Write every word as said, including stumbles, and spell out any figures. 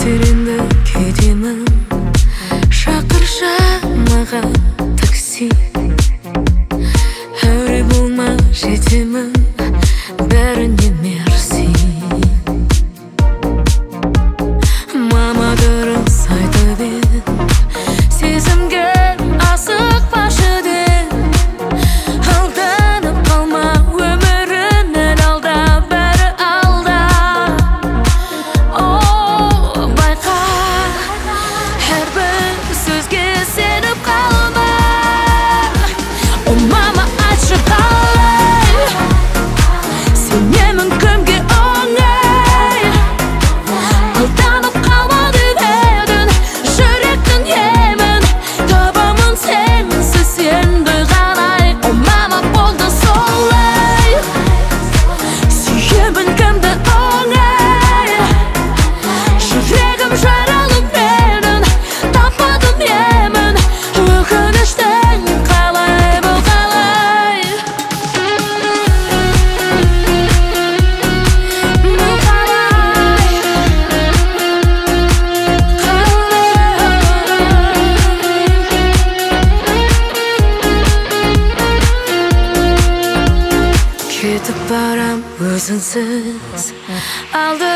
тереңді кетемін, шақыршы маған такси. Әуре болма, жетемін, бәріне мерси. Мама дұрыс айтып еді, сезімге асықпашы деп. Алданып қалма, өміріңнен алда, бәрі алда. О, байқа, әрбір сөзге сеніп қалма. О, мама, айтшы қалай, сенемін кімге оңай. Алданып қалма деп едің, жүректің емін, табамын сенсіз енді қалай. О, мама, болды солай, сүйемін кімді оңай. Жүрегім жаралы менің, таппадым емін, өкініштен қалай, бұл қалай. Бұл қалай, кетіп барам өзіңсіз, алды